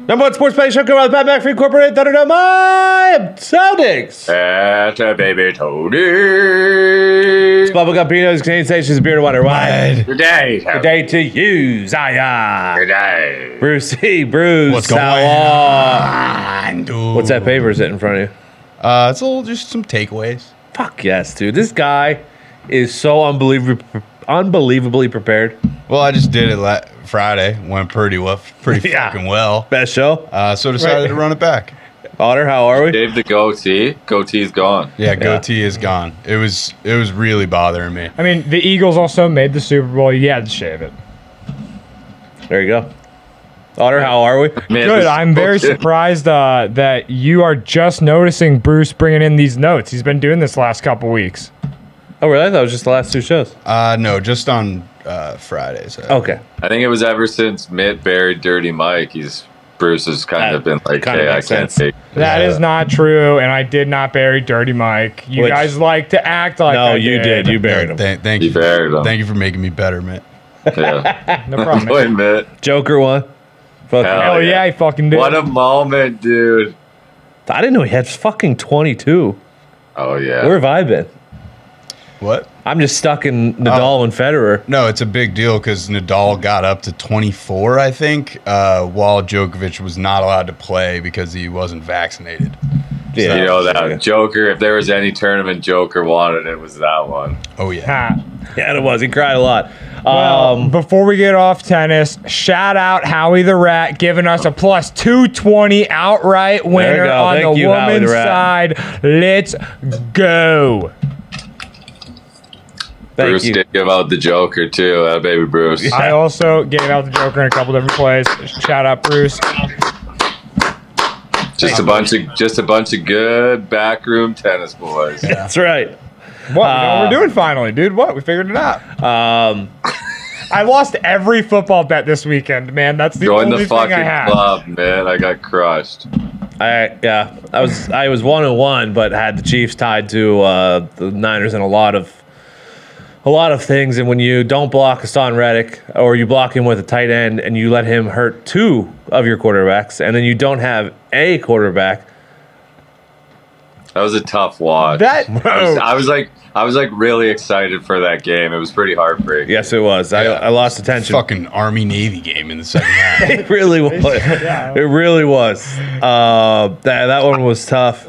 Number one sports betting show covered by the Pat McAfee Incorporated Thunderdome. I am Soundings. That's a baby Tony. It's Bubblegum Pino's Canadian Station's Beer to Water. Wide. Good day. Good day to you, Zaya. Good day. Brucey, Bruce. What's going on, dude? What's that paper sitting in front of you? It's a little, just some takeaways. Fuck yes, dude. This guy is so unbelievably prepared. Well, I just did it Friday. Went pretty Yeah. fucking well. Best show. So decided to run it back. Otter, how are we? Shave the goatee. Goatee's gone. Yeah, goatee is gone. It was really bothering me. I mean, the Eagles also made the Super Bowl. You had to shave it. There you go. Otter, how are we? Man, Good. this I'm very bullshit. surprised that you are just noticing Bruce bringing in these notes. He's been doing this last couple weeks. Oh, really? I thought it was just the last two shows. No, just on Fridays. Okay. I think it was ever since Mitt buried Dirty Mike. Bruce has kind of been like, kinda hey, I makes can't sense. take. That is not true, and I did not bury Dirty Mike. You Which- guys like to act like No, I you did. You buried him. Thank You you. buried him. Thank you for making me better, man. Yeah. No problem. Wait, Mitt. Joker won. Fuck. Hell Hell yeah, he fucking did. What a moment, dude. I didn't know he had fucking 22. Oh, yeah. Where have I been? What? I'm just stuck in Nadal and Federer. No, it's a big deal because Nadal got up to 24, I think, while Djokovic was not allowed to play because he wasn't vaccinated. Yeah. You know that Joker, if there was any tournament Joker wanted, it was that one. Oh, yeah. Ha. Yeah, it was. He cried a lot. Well, before we get off tennis, shout out Howie the Rat giving us a plus 220 outright winner go. on Thank the you, Howie the women's Rat. side. Let's go. Thank Bruce you. did give out the Joker, too. Baby Bruce. I also gave out the Joker in a couple different plays. Shout out Bruce. Just a bunch of good backroom tennis boys. That's right. What? We know what we're doing finally, dude. What? We figured it out. I lost every football bet this weekend, man. That's the Join only the thing I fucking had. club, man. I got crushed. I was 1-1, but had the Chiefs tied to the Niners in a lot of things. And when you don't block Hassan Reddick, or you block him with a tight end, and you let him hurt two of your quarterbacks, and then you don't have a quarterback. That was a tough watch. I was like really excited for that game. It was pretty heartbreaking. Yes, it was. I lost attention. Fucking Army-Navy game in the second half. It really was. It really was. That one was tough.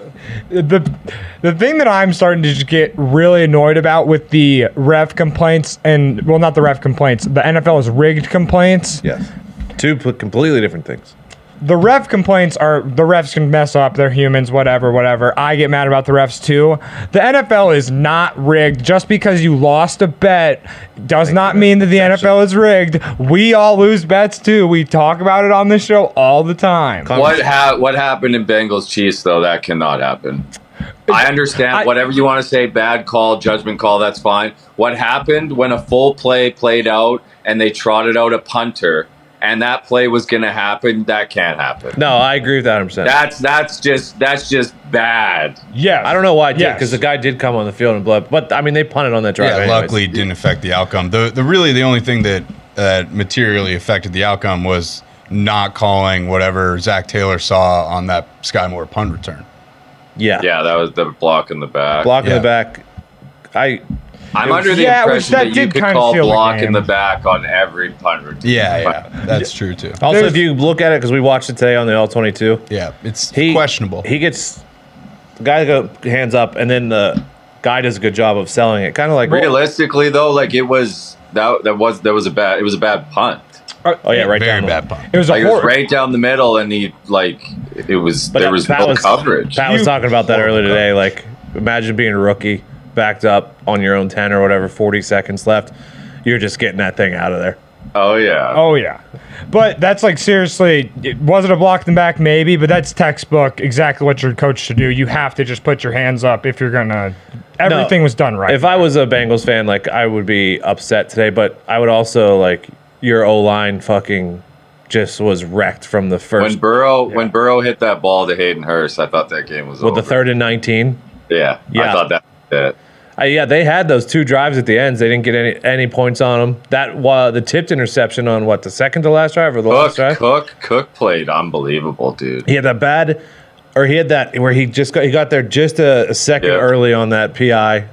The thing that I'm starting to just get really annoyed about with the ref complaints, and well, not the ref complaints, the NFL's rigged complaints. Yes. Two completely different things. The ref complaints are the refs can mess up, they're humans, whatever. I get mad about the refs too. The NFL is not rigged. Just because you lost a bet does not mean that the NFL is rigged. We all lose bets too. We talk about it on this show all the time. What happened in Bengals Chiefs though? That cannot happen. I understand whatever you want to say, bad call, judgment call, that's fine. What happened when a full play played out and they trotted out a punter and that play was going to happen? That can't happen. No, I agree with that 100%. That's just bad. Yeah. I don't know why it did, Yes. because the guy did come on the field and blood. But, I mean, they punted on that drive Yeah, anyways. luckily it didn't affect the outcome. The only thing that materially affected the outcome was not calling whatever Zach Taylor saw on that Sky Moore punt return. Yeah. Yeah, that was the block in the back. Block in Yeah. the back. I'm under the Yeah, which impression that that you did could kinda call seal the block in game. the back on every punt return. Yeah, that's true too. Also, There's- if you look at it, because we watched it today on the All-22. Yeah, it's He questionable. He gets the guy go hands up, and then the guy does a good job of selling it. Kind of like Realistically, though, like it was a bad punt. oh yeah, right Very down. bad punt. It was a Like it was horror. right down the middle, and there was Pat no coverage. Pat was You- talking about that earlier today. Like, imagine being a rookie, backed up on your own 10 or whatever, 40 seconds left. You're just getting that thing out of there. Oh yeah. Oh, yeah. But that's like, seriously, was it a block in the back? Maybe, but that's textbook exactly what your coach should do. You have to just put your hands up if you're going to. Everything was done right. If I was a Bengals fan, like, I would be upset today, but I would also, like, your O-line fucking just was wrecked from the first. When Burrow hit that ball to Hayden Hurst, I thought that game was With over. the 3rd and 19. Yeah. Yeah. I thought that was it. Yeah, they had those 2 drives at the ends. They didn't get any points on them. That the tipped interception on the second to last drive or the last drive. Cook played unbelievable, dude. He had that bad, or he had that where he got there just a second early on that PI.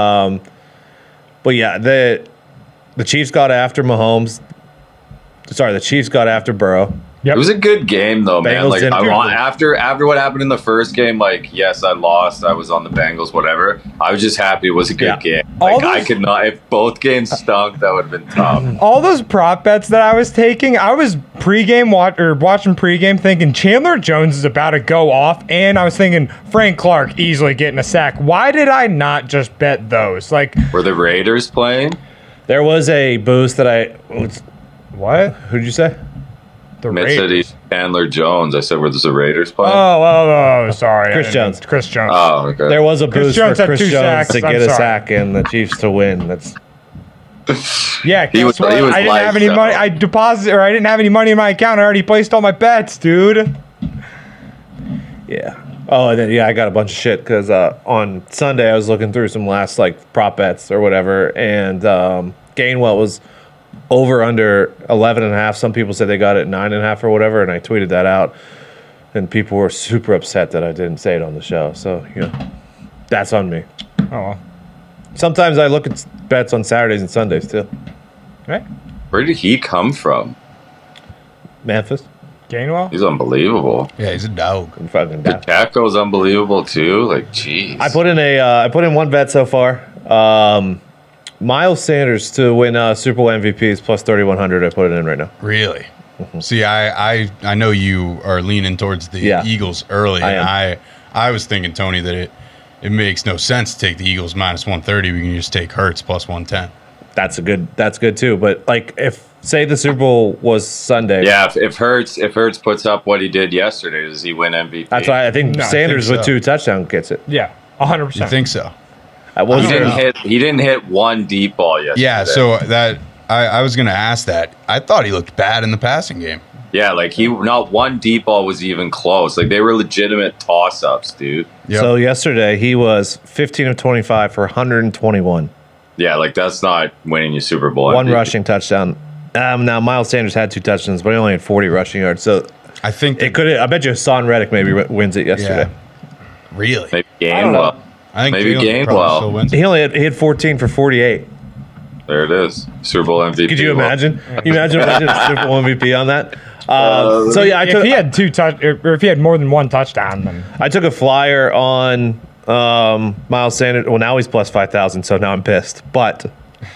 But yeah, the Chiefs got after Mahomes. Sorry, the Chiefs got after Burrow. It was a good game though, man. Bengals Like didn't- after what happened in the first game, like yes, I lost. I was on the Bengals, whatever. I was just happy it was a good game. All Like I those- could not. If both games stunk, that would have been tough. All those prop bets that I was taking, I was watching pregame thinking Chandler Jones is about to go off, and I was thinking Frank Clark easily getting a sack. Why did I not just bet those? Like, Were the Raiders playing? There was a boost that what? who'd you say? The Mitch said Raiders. he's Chandler Jones. I said, were the Raiders playing? Oh, sorry. Chris I didn't- Jones. Chris Jones. Oh, okay. There was a Chris boost Jones for had Chris 2 Jones sacks. to I'm get a sorry. sack and the Chiefs to win. That's Yeah, He was- guess what? he was I didn't have lights any money. out. I didn't have any money in my account. I already placed all my bets, dude. yeah. Oh, and then I got a bunch of shit because on Sunday I was looking through some last prop bets or whatever, and Gainwell was over under 11.5. Some people said they got it at 9.5 or whatever, and I tweeted that out, and people were super upset that I didn't say it on the show. So that's on me. Oh, well. Sometimes I look at bets on Saturdays and Sundays too. Right? Where did he come from? Memphis, Gainwell? He's unbelievable. Yeah, he's a dog. I'm fucking down. Paco's unbelievable too. Like, jeez. I put in one bet so far. Miles Sanders to win Super Bowl MVP is plus 3,100. I put it in right now. Really? See, I know you are leaning towards the Eagles early, and I was thinking, Tony, that it makes no sense to take the Eagles minus 130. We can just take Hurts plus 110. That's good too. But if say the Super Bowl was Sunday, Yeah, if Hurts puts up what he did yesterday, does he win MVP? that's why I think No, I Sanders think with so. 2 touchdowns gets it. Yeah, 100%. You think so? I wasn't He didn't hit one deep ball yesterday. Yeah, so that I was going to ask that. I thought he looked bad in the passing game. Yeah, like not one deep ball was even close. Like they were legitimate toss-ups, dude. Yep. So yesterday he was 15 of 25 for 121. Yeah, like that's not winning you Super Bowl. One MVP. rushing touchdown. Now Miles Sanders had 2 touchdowns, but he only had 40 rushing yards. So I think it could. I bet you Hassan Reddick maybe wins it yesterday. Really? Maybe don't know. Gainwell. I think Maybe Jalen Gainwell. probably still wins it. He had 14 for 48. There it is. Super Bowl MVP. Could you imagine? You imagine a Super Bowl MVP on that? So yeah, if he had or if he had more than 1 touchdown, then I took a flyer on Miles Sanders. Well, now he's plus 5,000, so now I'm pissed. But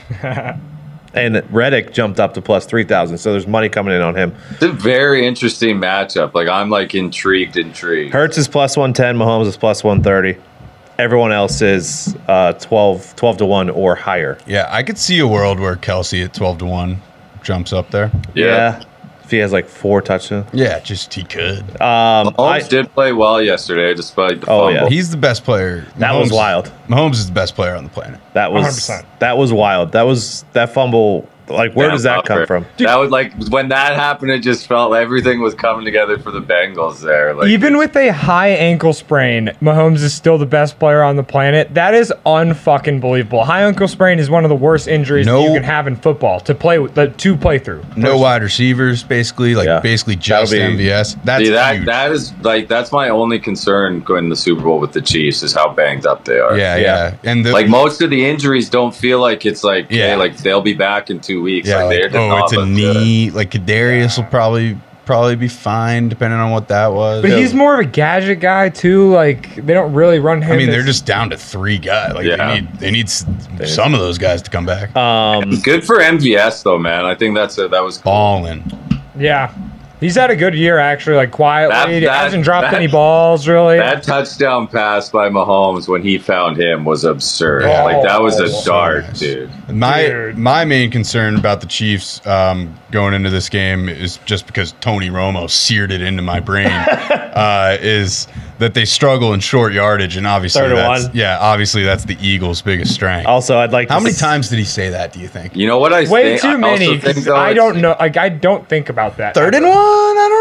and Reddick jumped up to plus 3,000, so there's money coming in on him. It's a very interesting matchup. Like I'm like intrigued. Hertz is plus 110, Mahomes is plus 130. Everyone else is 12 to 1 or higher. Yeah, I could see a world where Kelsey at 12 to 1 jumps up there. Yeah. If he has like 4 touchdowns. Yeah, just he could. Mahomes did play well yesterday, despite the fumble. yeah. He's the best player. That was wild. Mahomes is the best player on the planet. That was 100%. that was wild. That fumble. Like, where Yeah, does that come from? That was like when that happened. It just felt like everything was coming together for the Bengals there. Like even with a high ankle sprain, Mahomes is still the best player on the planet. That is unfucking believable. High ankle sprain is one of the worst injuries that you can have in football to play through. No wide receivers, basically. Basically just That'll be- MVS. That's See, huge. that is like that's my only concern going to the Super Bowl with the Chiefs is how banged up they are. Yeah. And Like most of the injuries don't feel like it's like Yeah. hey, like they'll be back in 2 weeks. yeah, Like, like, they did not it's a look good. knee. Like Kadarius will probably be fine depending on what that was. But he's more of a gadget guy too. Like they don't really run him. I mean, they're as- just down to 3 guys. Like Yeah. they need some of those guys to come back. Good for MVS though, man. I think that was cool. Balling. yeah. He's had a good year actually. Like quietly, That- hasn't dropped that- any balls really. That touchdown pass by Mahomes when he found him was absurd. Like that was a so dart, nice. dude. My main concern about the Chiefs going into this game is just because Tony Romo seared it into my brain is that they struggle in short yardage, and obviously Third and obviously that's the Eagles' biggest strength. Also, I'd like How to many times did he say that? Do you think? You know what I Way think? too I also many. think, 'Cause though, I it's- don't know. Like I don't think about that. 3rd and ever. 1.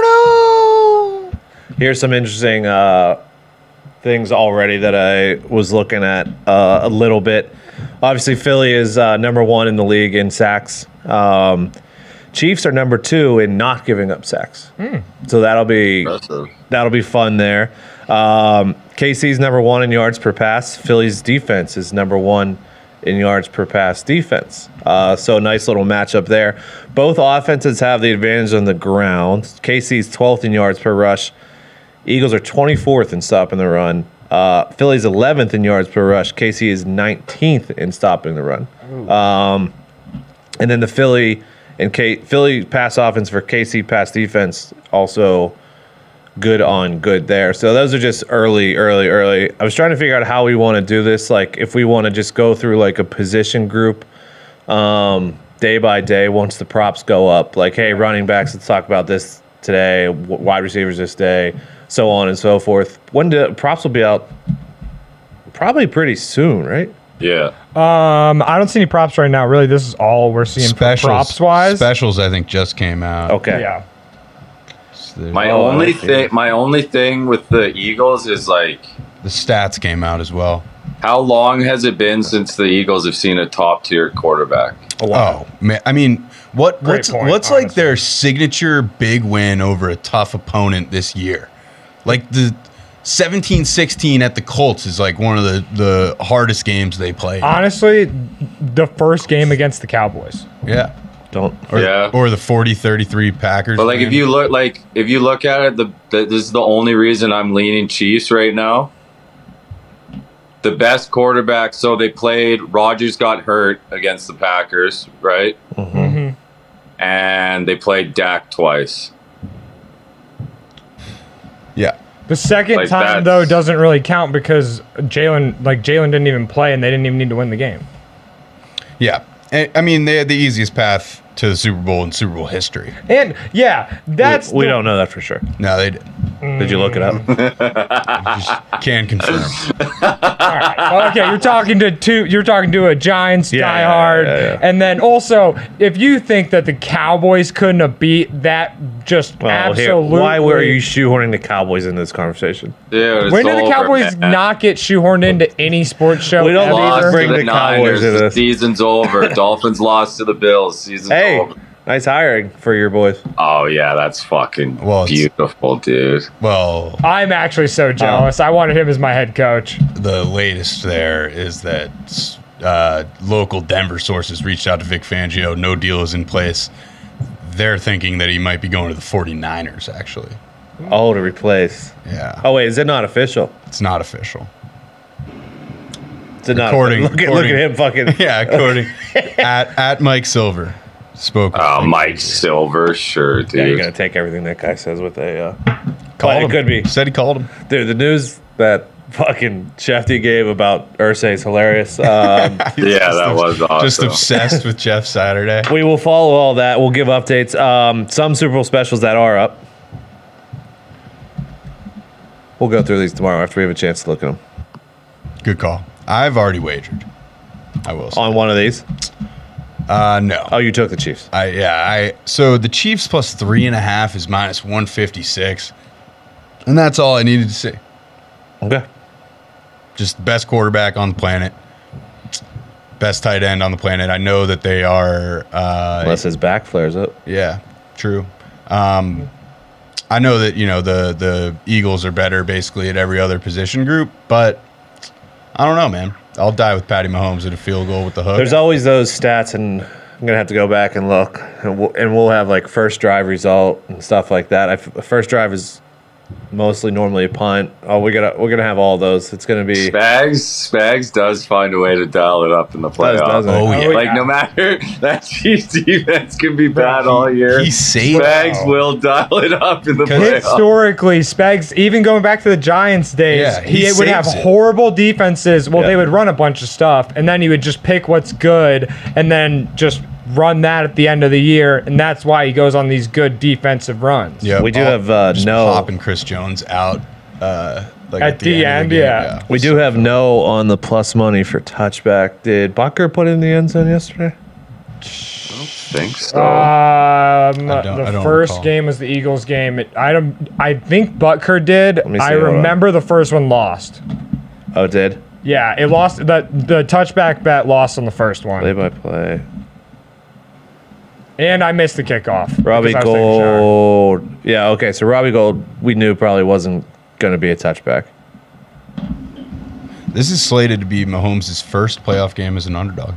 I don't know. Here's some interesting things already that I was looking at a little bit. Obviously, Philly is number 1 in the league in sacks. Chiefs are number 2 in not giving up sacks. So that'll be fun there. KC's number 1 in yards per pass. Philly's defense is number 1 in yards per pass defense. So nice little matchup there. Both offenses have the advantage on the ground. KC's 12th in yards per rush. Eagles are 24th in stopping the run. Philly's 11th in yards per rush. KC is 19th in stopping the run. And then the Philly pass offense for KC pass defense also good on good there. So those are just early. I was trying to figure out how we want to do this. Like if we want to just go through like a position group day by day once the props go up. Like, hey, running backs, let's talk about this today. Wide receivers this day, so on and so forth. When props will be out? Probably pretty soon, right? Yeah. I don't see any props right now. Really, this is all we're seeing props wise. Specials, I think, just came out. Okay. Yeah. My only thing with the Eagles is like the stats came out as well. How long has it been since the Eagles have seen a top tier quarterback? Oh man, I mean, what's like their signature big win over a tough opponent this year? Like the 17-16 at the Colts is like one of the hardest games they played. Honestly, the first game against the Cowboys. Yeah. Or the 40-33 Packers. But like if you look at it, this is the only reason I'm leaning Chiefs right now. The best quarterback, so they played. Rodgers got hurt against the Packers, right? Mm-hmm. And they played Dak twice. Yeah. The second time though doesn't really count because Jalen didn't even play and they didn't even need to win the game. Yeah. I mean, they had the easiest path to the Super Bowl in Super Bowl history. And yeah, that's we don't know that for sure. No, they did. Did you look it up? Just can confirm. All right. Well, okay, you're talking to a Giants diehard, and then also if you think that the Cowboys couldn't have beat that, absolutely. Why were you shoehorning the Cowboys into this conversation? Dude, when did the Cowboys not get shoehorned into any sports show? We don't lost need to bring to the Cowboys into this. Season's over. Dolphins lost to the Bills. Season's over. Nice hiring for your boys. Oh yeah, that's fucking beautiful, dude. Well, I'm actually so jealous. I wanted him as my head coach. The latest there is that local Denver sources reached out to Vic Fangio. No deal is in place. They're thinking that he might be going to the 49ers, actually. Oh, to replace. Yeah. Oh, wait, is it not official? It's not official. Is it not official? Look at him fucking. Yeah, according at Mike Silver. Spoke. Oh, Mike Silver, sure, dude. Yeah, you're gonna take everything that guy says with a. Called him. It could be. Said he called him. Dude, the news that fucking Shefty gave about Irsay is hilarious. Yeah, that was awesome. Just obsessed with Jeff Saturday. We will follow all that. We'll give updates. Some Super Bowl specials that are up. We'll go through these tomorrow after we have a chance to look at them. Good call. I've already wagered. I will say. On one of these. No. Oh, you took the Chiefs. So the Chiefs plus 3.5 is minus 156, and that's all I needed to see. Okay. Just best quarterback on the planet, best tight end on the planet. I know that they are. Unless his back flares up. Yeah, true. I know that the Eagles are better basically at every other position group, but I don't know, man. I'll die with Patty Mahomes at a field goal with the hook. There's always those stats, and I'm going to have to go back and look. And we'll have, like, first drive result and stuff like that. First drive is mostly normally a punt. Oh, we're gonna have all those. It's going to be... Spags does find a way to dial it up in the playoffs. Doesn't it? Oh, yeah. Like, no matter... That Chiefs defense can be bad all year. Spags will dial it up in the playoffs. Historically, Spags, even going back to the Giants days, he would have horrible defenses. Well, they would run a bunch of stuff, and then he would just pick what's good, and then just run that at the end of the year, and that's why he goes on these good defensive runs. Yeah, we do have popping Chris Jones out at the end. Yeah, we do have no on the plus money for touchback. Did Butker put it in the end zone yesterday? I don't think so. The first game was the Eagles game. I think Butker did. I remember the first one lost. Oh, it did? Yeah, it lost. The touchback bet lost on the first one. Play-by-play. And I missed the kickoff. Robbie Gould. Yeah, okay. So Robbie Gould, we knew probably wasn't going to be a touchback. This is slated to be Mahomes' first playoff game as an underdog.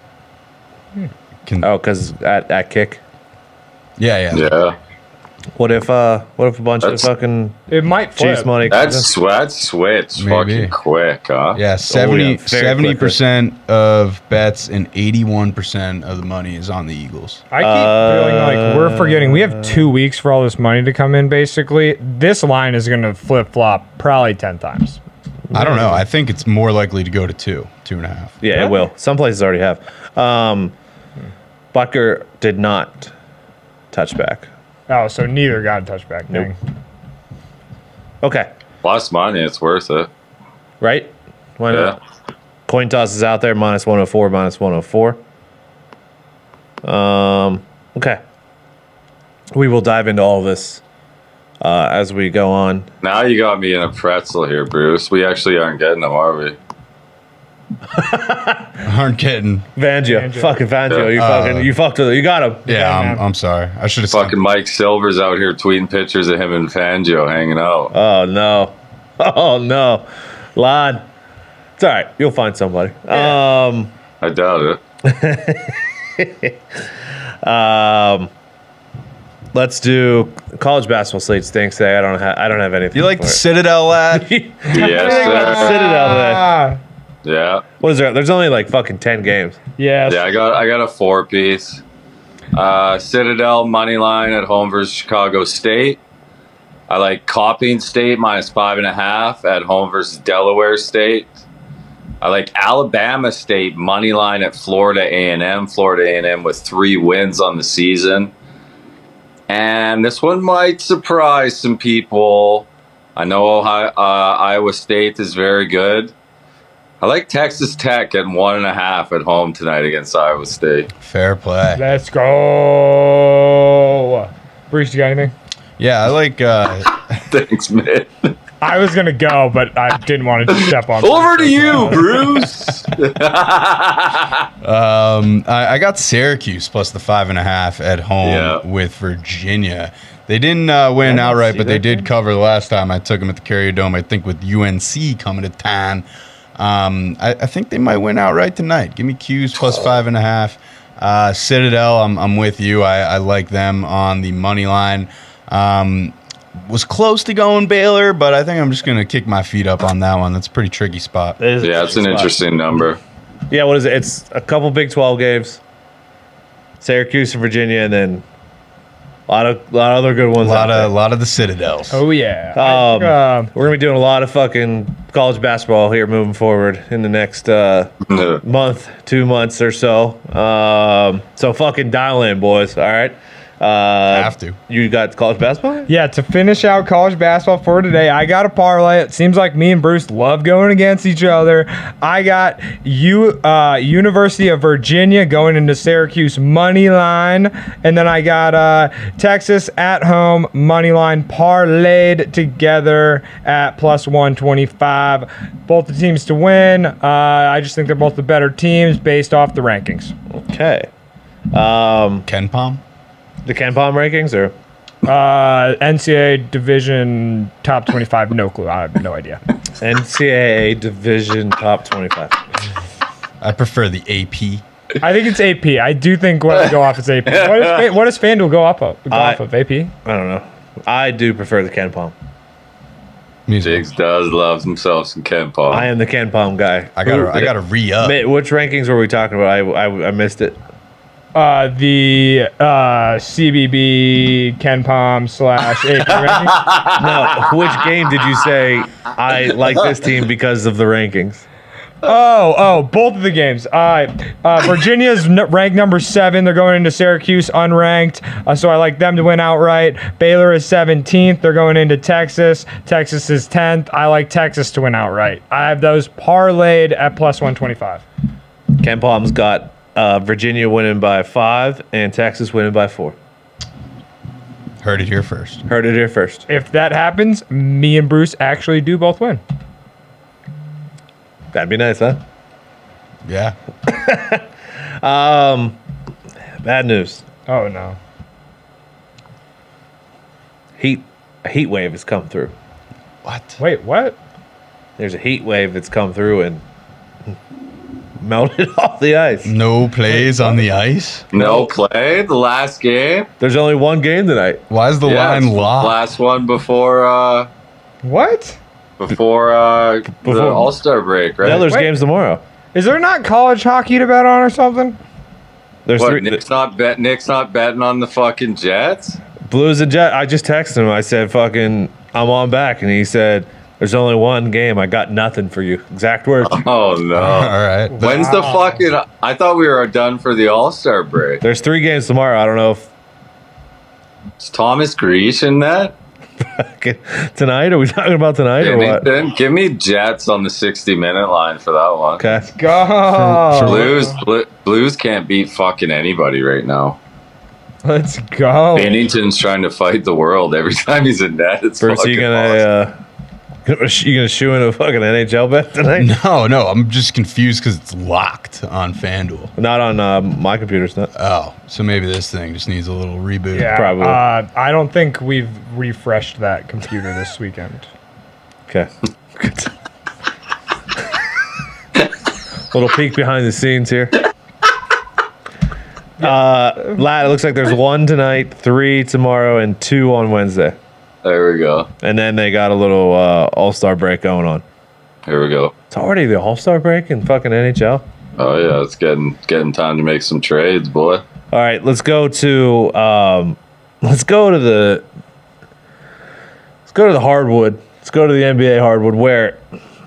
Because at kick? Yeah. What if a bunch of fucking it might flip. Chiefs money? That's switch fucking quick, huh? Yeah, 70% of bets and 81% of the money is on the Eagles. I keep feeling like we're forgetting. We have 2 weeks for all this money to come in, basically. This line is going to flip-flop probably 10 times. I don't know. I think it's more likely to go to 2.5. Yeah, it will. Some places already have. Butker did not touch back. Oh, so neither got a touchback. Nope. Okay. Plus money, it's worth it. Right? Why not? Coin toss is out there, minus 104, minus 104. Okay. We will dive into all of this as we go on. Now you got me in a pretzel here, Bruce. We actually aren't getting them, are we? Aren't getting Fangio. Fucking Fangio. You fucked with it. You got him. Yeah, I'm sorry. I should have fucking Mike Silver's out here tweeting pictures of him and Fangio hanging out. Oh no. Lon. It's all right. You'll find somebody. I doubt it. Let's do college basketball slate stinks today. I don't have anything. You like the Citadel, lad? Yes, sir. Citadel today. Yeah. What is there? There's only like fucking 10 games. Yes. Yeah, I got a 4-piece. Citadel money line at home versus Chicago State. I like Copping State minus 5.5 at home versus Delaware State. I like Alabama State money line at Florida A&M. Florida A&M with 3 wins on the season. And this one might surprise some people. I know Iowa State is very good. I like Texas Tech at 1.5 at home tonight against Iowa State. Fair play. Let's go. Bruce, you got anything? Yeah, I like... Thanks, man. I was going to go, but I didn't want to step on. Over to you, Bruce. I got Syracuse plus the 5.5 at home with Virginia. They didn't win outright, but they did cover the last time I took them at the Carrier Dome, I think with UNC coming to town. I think they might win outright tonight. Give me Q's plus 5.5. Citadel, I'm with you. I like them on the money line. Was close to going Baylor, but I think I'm just going to kick my feet up on that one. That's a pretty tricky spot. It's an interesting number. Yeah, what is it? It's a couple Big 12 games. Syracuse and Virginia, and then a lot of other good ones. A lot of the Citadels. Oh yeah. We're gonna be doing a lot of fucking college basketball here moving forward in the next month, 2 months or so. So fucking dial in, boys. All right. Have to. You got college basketball? Yeah, to finish out college basketball for today, I got a parlay. It seems like me and Bruce love going against each other. I got University of Virginia going into Syracuse money line, and then I got Texas at home money line parlayed together at plus 125. Both the teams to win. I just think they're both the better teams based off the rankings. Okay. KenPom? The KenPom rankings or NCAA Division top 25? No clue. I have no idea. NCAA Division top 25. I prefer the AP. I think it's AP. I do think what I go off is AP. What does FanDuel go off of? Off of AP? I don't know. I do prefer the KenPom. Jigs does love himself some KenPom. I am the KenPom guy. I gotta re-up. Which rankings were we talking about? I missed it. The CBB KenPom / AP ranking. No, which game did you say I like this team because of the rankings? Oh, both of the games. Virginia's ranked number 7. They're going into Syracuse unranked, so I like them to win outright. Baylor is 17th. They're going into Texas. Texas is 10th. I like Texas to win outright. I have those parlayed at plus 125. KenPom's got Virginia winning by 5 and Texas winning by 4. Heard it here first. If that happens, me and Bruce actually do both win. That'd be nice, huh? Yeah. Bad news. Oh no. A heat wave has come through. What? Wait, what? There's a heat wave that's come through and melted off the ice. No plays on the ice? No play. The last game. There's only one game tonight. Why is the line it's the locked? last one before What? the All-Star break, right? Yeah, there's Wait. games tomorrow. Is there not college hockey to bet on or something? There's What, three. Nick's not betting on the fucking Jets? Blues and Jet. I just texted him. I said, "Fucking, I'm on back," and he said, "There's only one game. I got nothing for you." Exact words. Oh no! All right. When's the fucking? I thought we were done for the All-Star break. There's 3 games tomorrow. I don't know if Is Thomas Grease in that? tonight. Are we talking about tonight or what? Anything? Give me Jets on the 60-minute line for that one. Okay. Go. Blues can't beat fucking anybody right now. Let's go. Bennington's trying to fight the world every time he's in net. It's First, you fucking awesome. gonna shoe in a fucking NHL bet tonight? No. I'm just confused because it's locked on FanDuel. Not on my computer's not. Oh, so maybe this thing just needs a little reboot. Yeah, Probably. I don't think we've refreshed that computer this weekend. Okay. Good. Little peek behind the scenes here. Lad, it looks like there's 1 tonight, 3 tomorrow, and 2 on Wednesday. There we go. And then they got a little All-Star break going on. Here we go. It's already the All-Star break in fucking NHL. Oh yeah, it's getting time to make some trades, boy. All right, let's go to the hardwood. Let's go to the NBA hardwood where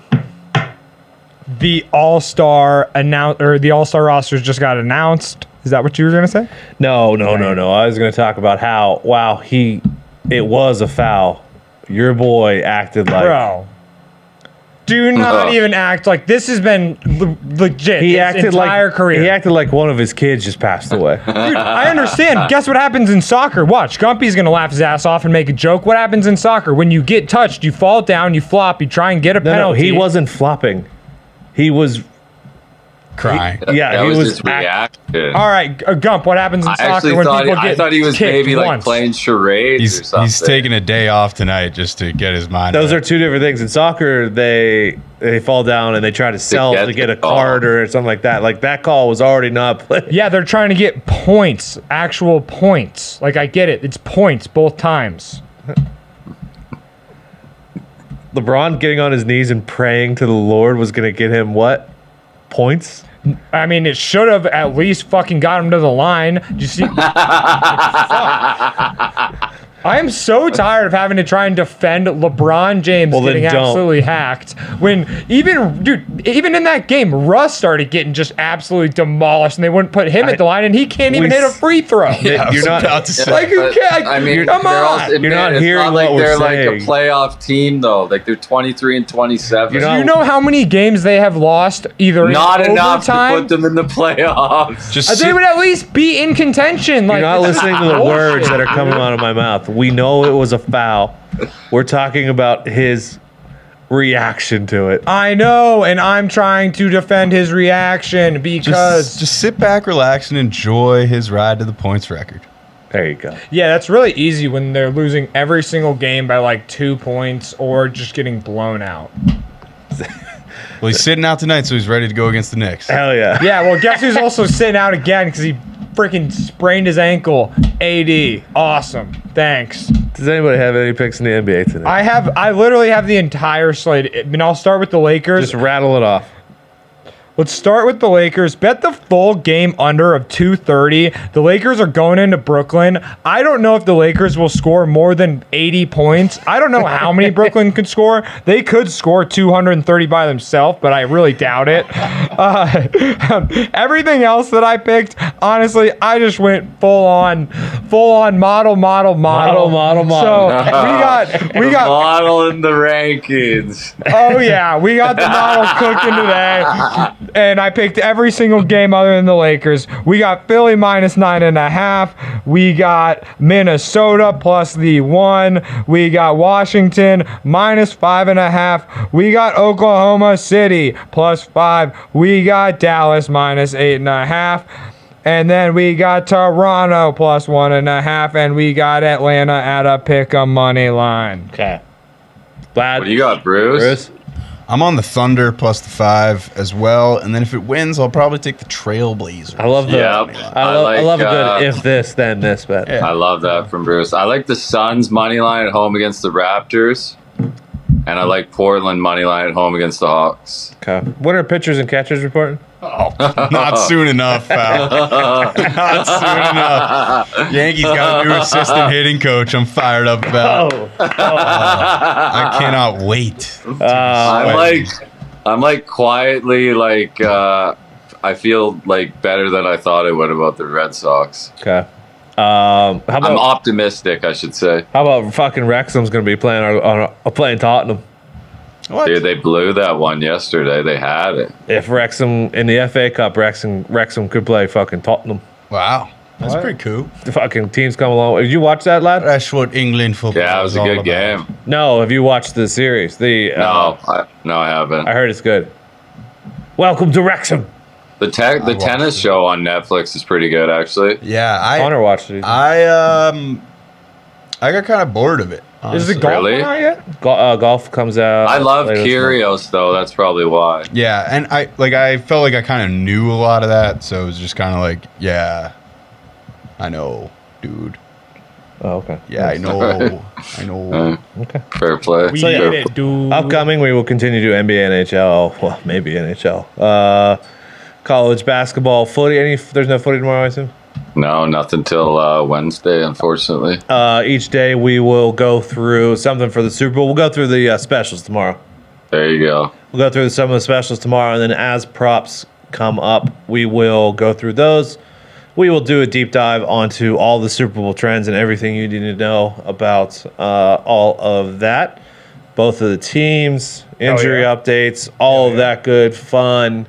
The All-Star rosters just got announced. Is that what you were gonna say? No. I was going to talk about how it was a foul. Your boy acted like Bro. Do not even act like this has been legit. he his acted entire like career. he acted like one of his kids just passed away. Dude, I understand. Guess what happens in soccer? Watch. Gumpy's going to laugh his ass off and make a joke. What happens in soccer? When you get touched, you fall down, you flop, you try and get a No, penalty. he wasn't flopping. He was Crying. yeah. That He was was his reaction. All right, Gump, what happens in I soccer actually when thought people get I thought he was kicked maybe like once? playing charades or something. He's taking a day off tonight just to get his mind. Those right. are 2 different things. In soccer, they fall down and they try to sell to get a card or something like that. Like that call was already not played. Yeah, they're trying to get points, actual points. Like, I get it. It's points both times. LeBron getting on his knees and praying to the Lord was going to get him what? Points? I mean, it should have at least fucking got him to the line. Did you see? I am so tired of having to try and defend LeBron James getting absolutely hacked. When even in that game, Russ started getting just absolutely demolished, and they wouldn't put him at the line, and he can't even hit a free throw. Yeah, You're not about to say. Like, who cares? I mean, come on. You're not it's hearing not like what we're they're saying. like a playoff team though. Like they're 23 and 27. You're Do not- you know how many games they have lost either not in enough to overtime? put them in the playoffs. Just They would at least be in contention. Like, You're not this is listening to the bullshit. words that are coming out of my mouth. We know it was a foul. We're talking about his reaction to it. I know, and I'm trying to defend his reaction because just sit back, relax, and enjoy his ride to the points record. There you go. yeah, that's really easy when they're losing every single game by like 2 points or just getting blown out. Well, he's sitting out tonight, so he's ready to go against the Knicks. Hell yeah. Yeah, well, guess who's also sitting out again because he freaking sprained his ankle. AD, awesome, thanks. Does anybody have any picks in the NBA tonight? I literally have the entire slate, and I'll start with the Lakers. Just rattle it off. Let's start with the Lakers. Bet the full game under of 230. The Lakers are going into Brooklyn. I don't know if the Lakers will score more than 80 points. I don't know how many Brooklyn could score. They could score 230 by themselves, but I really doubt it. Everything else that I picked, honestly, I just went full on full on model. Model. So we got model in the rankings. Oh yeah, we got the model cooking today, and I picked every single game other than the Lakers. We got Philly minus 9.5. We got Minnesota plus the 1. We got Washington minus 5.5. We got Oklahoma City plus 5. We got Dallas minus 8.5. And then we got Toronto plus 1.5, and we got Atlanta at a pick-em money line. Okay. Glad. What do you got, Bruce? I'm on the Thunder plus the 5 as well, and then if it wins, I'll probably take the Trailblazers. I love the. I love a good if this then this bet. Yeah. I love that from Bruce. I like the Suns money line at home against the Raptors, and I like Portland money line at home against the Hawks. Okay. What are pitchers and catchers reporting? Oh, not soon enough, pal. Not soon enough. Yankees got a new assistant hitting coach. I'm fired up about. I cannot wait. I'm like quietly like I feel like better than I thought I would about the Red Sox. Okay. I'm optimistic, I should say. How about fucking Wrexham's going to be playing Tottenham? What? Dude, they blew that one yesterday. They had it. If Wrexham in the FA Cup, Wrexham could play fucking Tottenham. Wow, that's pretty cool. The fucking teams come along. Did you watch that, lad? That's what England football. Yeah, it was a good game. No, have you watched the series? No, I haven't. I heard it's good. Welcome to Wrexham. The tennis show on Netflix is pretty good, actually. Yeah, Connor watched it. I got kind of bored of it. Is the golf Really? out yet? Golf comes out. I love later this month. Kyrgios, though. That's probably why. Yeah, and I felt like I kind of knew a lot of that, so it was just kind of like, yeah, I know, dude. Oh, okay. Yeah, I know. I know. Okay. Fair play. We So, yeah. did it, dude. Upcoming, we will continue to do NBA, NHL. Well, maybe NHL. College basketball, footy. There's no footy tomorrow, I assume? No, nothing till Wednesday, unfortunately. Each day we will go through something for the Super Bowl. We'll go through the specials tomorrow. There you go. We'll go through some of the specials tomorrow, and then as props come up, we will go through those. We will do a deep dive onto all the Super Bowl trends and everything you need to know about all of that. Both of the teams, injury updates, all of that good fun.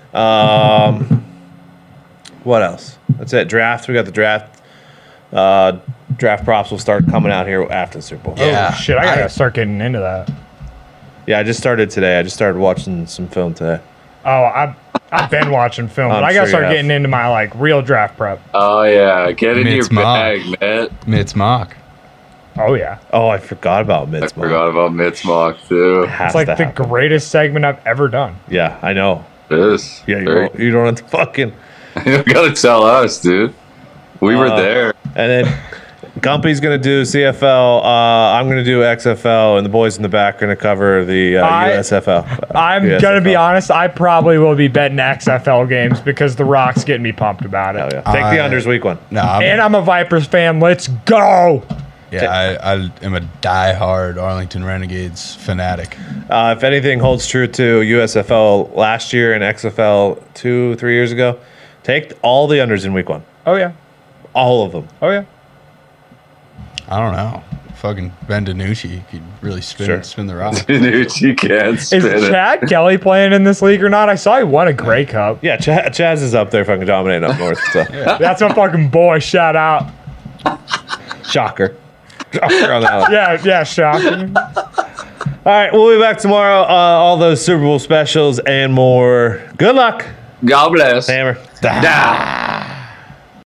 What else? That's it. Draft. We got the draft. Draft props will start coming out here after the Super Bowl. Yeah. Oh, shit, I gotta start getting into that. Yeah, I just started today. I just started watching some film today. Oh, I've been watching film, but I gotta start getting into my like real draft prep. Oh, yeah. Get in Mitts your bag, Mitt. Mitts mock. Oh yeah, Oh, I forgot about Mitts. I forgot about Mitt's mock, too. it's like the greatest segment I've ever done. Yeah, I know. It is. Yeah, you don't have to fucking. You gotta tell us, dude. We were there. And then Gumpy's gonna do CFL. I'm gonna do XFL, and the boys in the back are gonna cover the USFL. I'm USFL. gonna be honest. I probably will be betting XFL games because The Rock's getting me pumped about it. Hell yeah. Take the unders week 1. No, And I'm a Vipers fan. Let's go. yeah, I am a diehard Arlington Renegades fanatic. If anything holds true to USFL last year and XFL 2-3 years ago, take all the unders in week 1. Oh yeah. All of them. Oh yeah. I don't know. Fucking Ben DiNucci could really spin the rock. Dude, you can't Is spin it. Chad Kelly playing in this league or not? I saw he won a Grey Cup. Yeah, Chaz is up there fucking dominating up north. So. That's my fucking boy. Shout out. Shocker. Shocker on that one. Yeah, shocking. All right, we'll be back tomorrow. All those Super Bowl specials and more. Good luck. God bless. Hammer. Da.